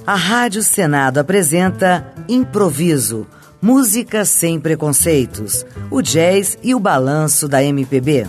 A Rádio Senado apresenta Improviso, música sem preconceitos, o jazz e o balanço da MPB.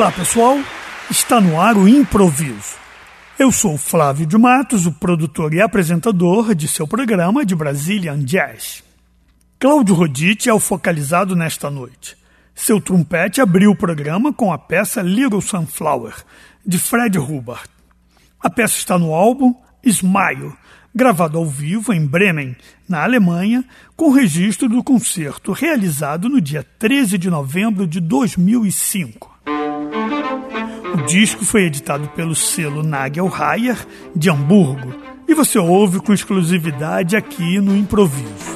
Olá pessoal, está no ar o Improviso. Eu sou Flávio de Matos, o produtor e apresentador de seu programa de Brazilian Jazz. Cláudio Roditi é o focalizado nesta noite. Seu trompete abriu o programa com a peça Little Sunflower, de Fred Hubbard. A peça está no álbum Smile, gravado ao vivo em Bremen, na Alemanha, com registro do concerto realizado no dia 13 de novembro de 2005. O disco foi editado pelo selo Nagelheyer, de Hamburgo, e você ouve com exclusividade aqui no Improviso.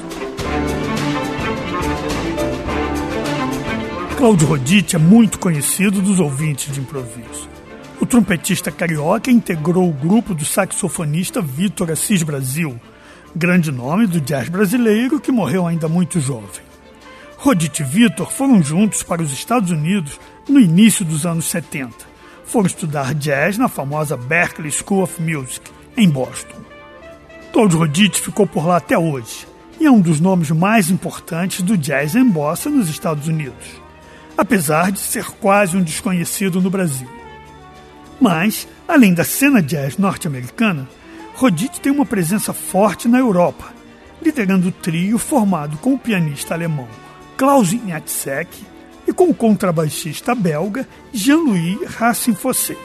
Cláudio Roditi é muito conhecido dos ouvintes de improviso. O trompetista carioca integrou o grupo do saxofonista Vitor Assis Brasil, grande nome do jazz brasileiro que morreu ainda muito jovem. Roditi e Vitor foram juntos para os Estados Unidos no início dos anos 70. Foram estudar jazz na famosa Berklee School of Music, em Boston. Cláudio Roditi ficou por lá até hoje e é um dos nomes mais importantes do jazz em bossa nos Estados Unidos, apesar de ser quase um desconhecido no Brasil. Mas, além da cena jazz norte-americana, Roditi tem uma presença forte na Europa, liderando o trio formado com o pianista alemão Klaus Jacek e com o contrabaixista belga Jean-Louis Rassin-Fossé.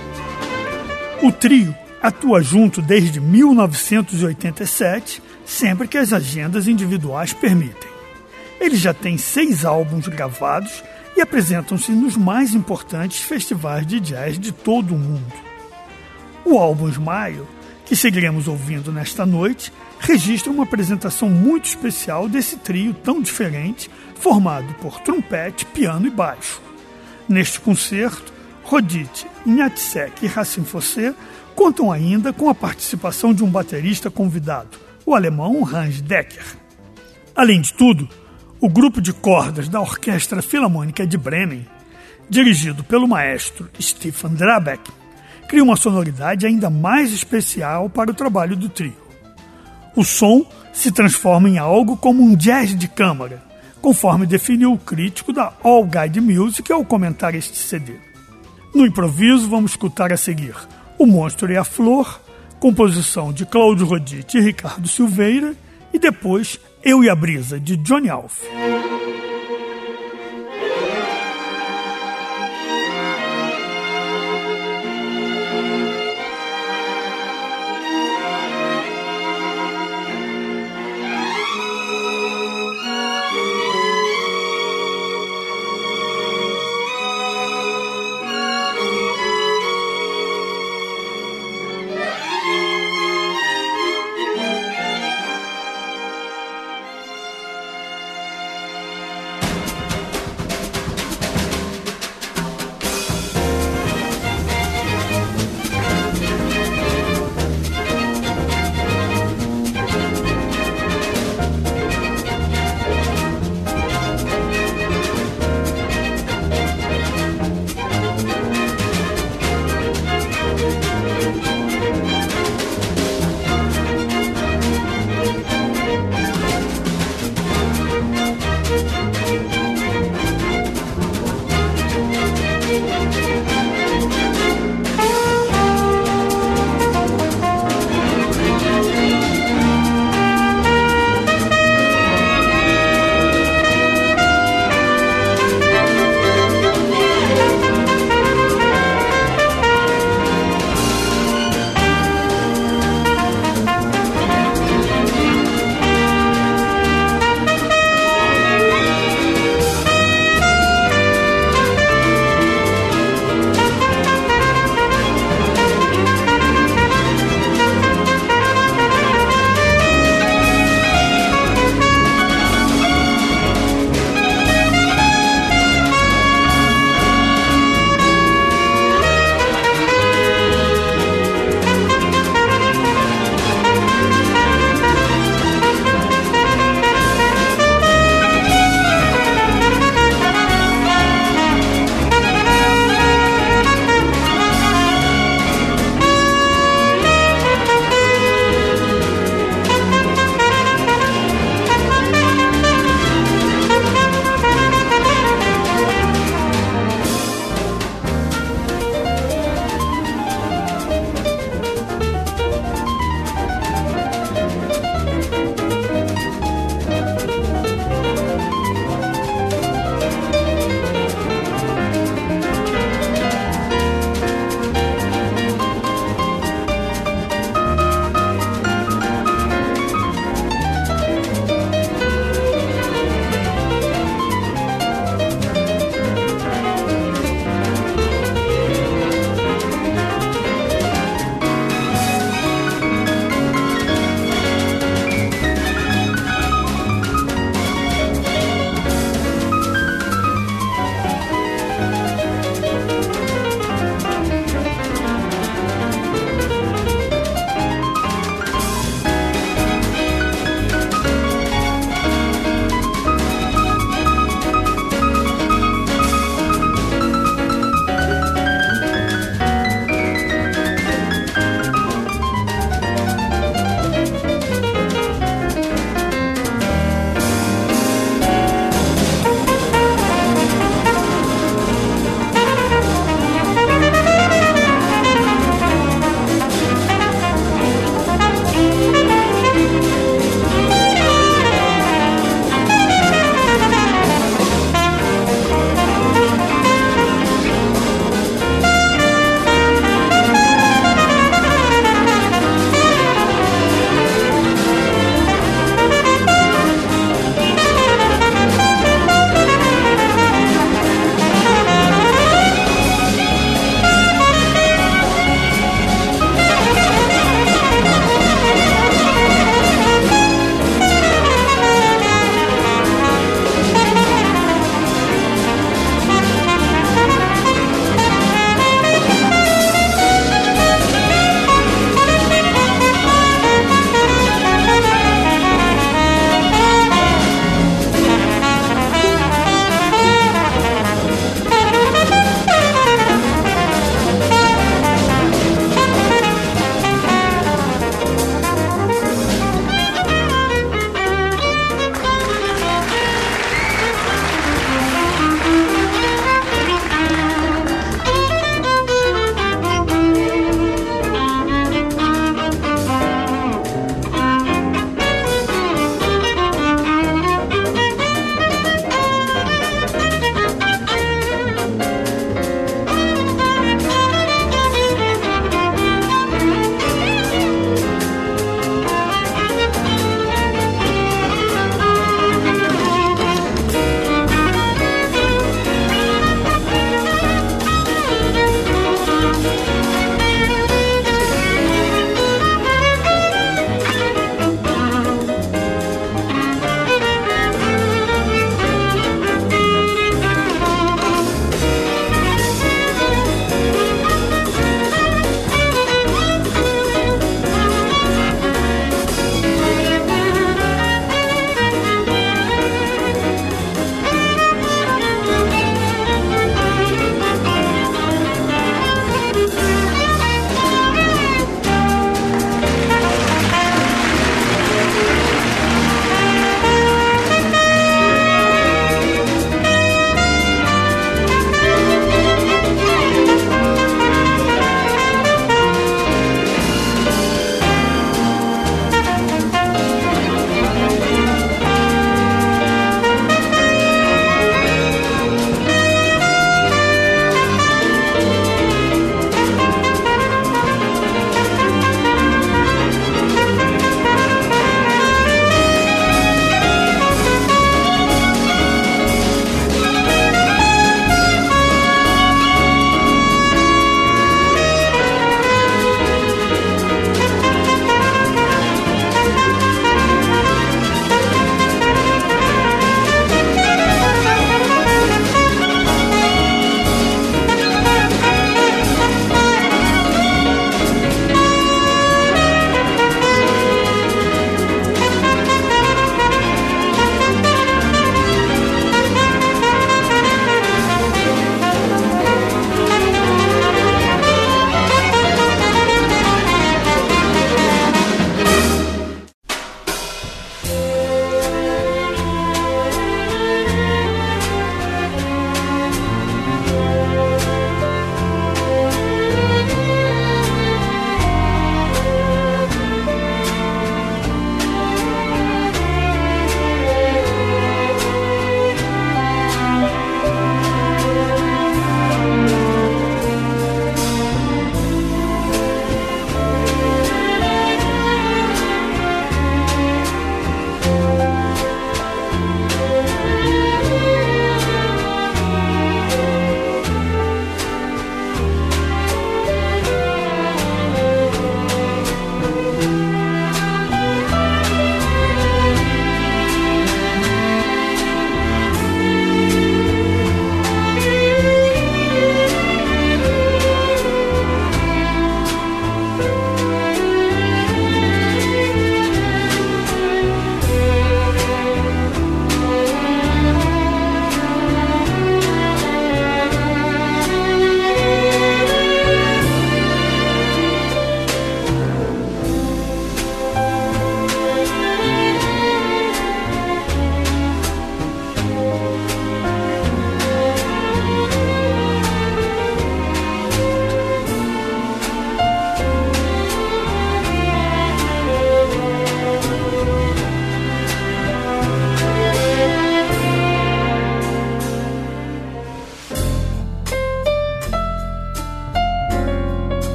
O trio atua junto desde 1987, sempre que as agendas individuais permitem. Eles já têm 6 álbuns gravados e apresentam-se nos mais importantes festivais de jazz de todo o mundo. O álbum Smile, que seguiremos ouvindo nesta noite, registra uma apresentação muito especial desse trio tão diferente, formado por trompete, piano e baixo. Neste concerto, Roditi, Jacek e Rassin-Fossé contam ainda com a participação de um baterista convidado, o alemão Hans Decker. Além de tudo, o grupo de cordas da Orquestra Filarmônica de Bremen, dirigido pelo maestro Stefan Drabeck, cria uma sonoridade ainda mais especial para o trabalho do trio. O som se transforma em algo como um jazz de câmara, conforme definiu o crítico da All Guide Music ao comentar este CD. No improviso, vamos escutar a seguir O Monstro e a Flor, composição de Cláudio Roditi e Ricardo Silveira, e depois Eu e a Brisa, de Johnny Alf.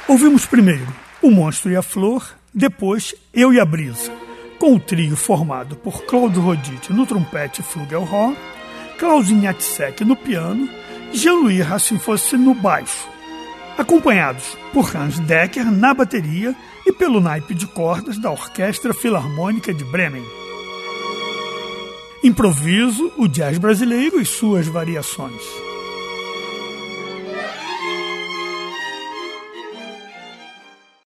Ouvimos primeiro O Monstro e a Flor, depois Eu e a Brisa, com o trio formado por Claude Rodite no trompete e flugelhorn, Klaus Jacek no piano e Jean-Louis Rassinfosse no baixo, acompanhados por Hans Decker na bateria e pelo naipe de cordas da Orquestra Filarmônica de Bremen. Improviso, o jazz brasileiro e suas variações.